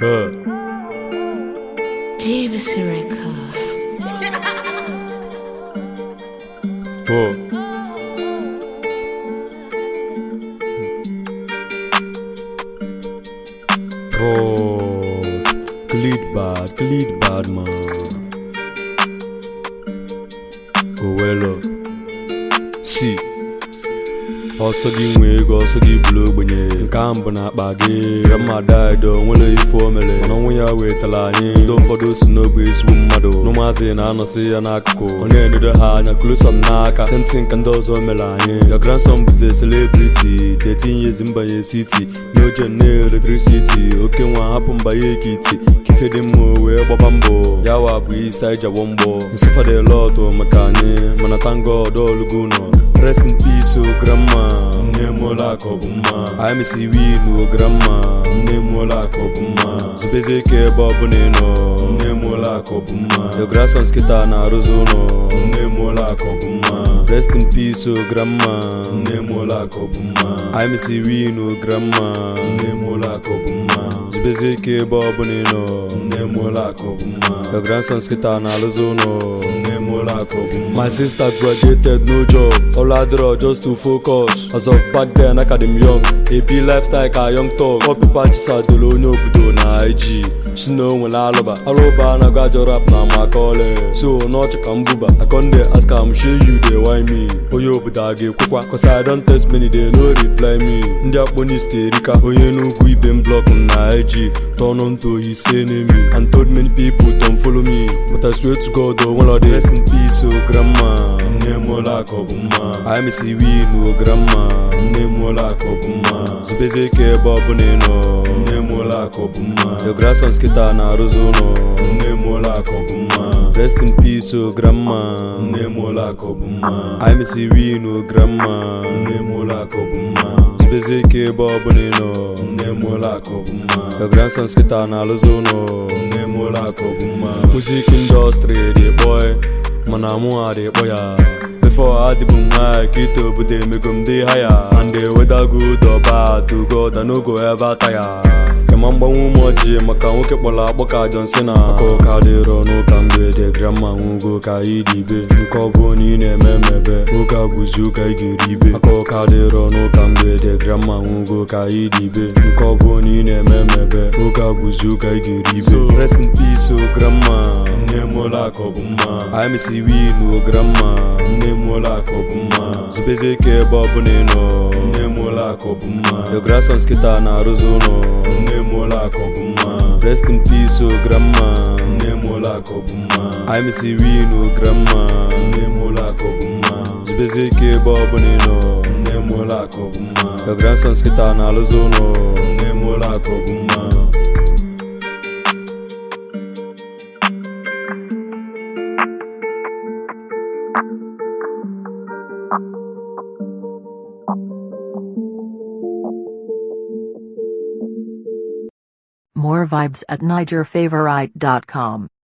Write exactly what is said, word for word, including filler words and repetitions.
Uh. Davis Record. Whoa. Road. Glid bad, glid bad man. Oh well up. See. Ọsọ gị nwe ego, ọsọ gị bụrụ ogbenye. Nke ahụ bụ na akpa gị. Ramada edo nwere ife o mere. Mana ọnwụ ya wetara anyị. Ndị ụfọdụ si n'obu ezigbo mmadụ. N'ụmụazị na-anọsị ya n'akụkụ. Ọ na-enedo ha anya close up n'aka. Same thing ka ndị ọzọ mere anyị. Your grandson bụzi a celebrity. thirteen years mbanye city. N'oche nne electricity. Oke nwa hapụ mbanye ekiti. Kife dị mma wee gbaba mbọ. Ya wa bụ isi anyị jagbo mbọ. Nsụfa dị lot maka anyị. Mana thank God ọlụgo nọ. Rest in peace, oh grandma. Nne mola kobuma. I miss you, no grandma. Nne mola kobuma. Zubeze ke babu neno. Nne mola kobuma. Your grandson's kita na rozono. Nne mola kobuma. Rest in peace, oh grandma. Nne mola kobuma. I miss you, no grandma. Nne mola kobuma. Zubeze ke babu neno. Nne mola kobuma. Your grandson's kita na rozono. Nne mola kobuma. My sister graduated, no job. All I draw just to focus. As of back then, I got them young. A B lifestyle, ka young talk. All people just a dolo no budo na I G. She know when I love her. I love her and I got your rap now my calling. So not to come buba. I come there ask her, I'm sure you they why me. Oh yo, but I get kukwa. Cause I don't text many, they no reply me. Ndia pony stay rika. Oh you know we been blocked on I G. Turn on to his enemy. And told many people don't follow me. But I swear to God, don't want to rest in peace, oh grandma. Nemola kobuma. I miss you, no grandma. Nemola kobuma. Zubeze ke babu neno. Nemola kobuma. Your grandson's kita na rozono. Nemola kobuma. Rest in peace, oh grandma. Nemola kobuma. I miss you, no grandma. Nemola kobuma. Zubeze ke babu neno. Nemola kobuma. Your grandson's kita na rozono. Nemola kobuma. Music industry, the boy. Mana mu ade boya. Before I did boom I get up but they make them day higher. And they whether good or bad to God I no go ever tire. Kemamba umoji maka uke bola boka John Cena. Ako kadero no kambe de grandma ungo ka idibe. Nko boni ne memebe. Uka buzu ka igiribe. Ako kadero no kambe de grandma ungo ka idibe. Nko boni ne memebe. Uka buzu ka igiribe. So rest in peace oh grandma. Nemola kobuma. I miss you no grandma. Nemola kobuma. Zubeze ke babu neno. Nemola kobuma. Your grandson's kita na rozono. Nemola kobuma. Rest in peace oh grandma. Nemola kobuma. I miss you no grandma. Nemola kobuma. Zubeze ke babu neno. Nemola kobuma. Your grandson's kita na rozono. Nemola kobuma. More vibes at Niger Favorite dot com.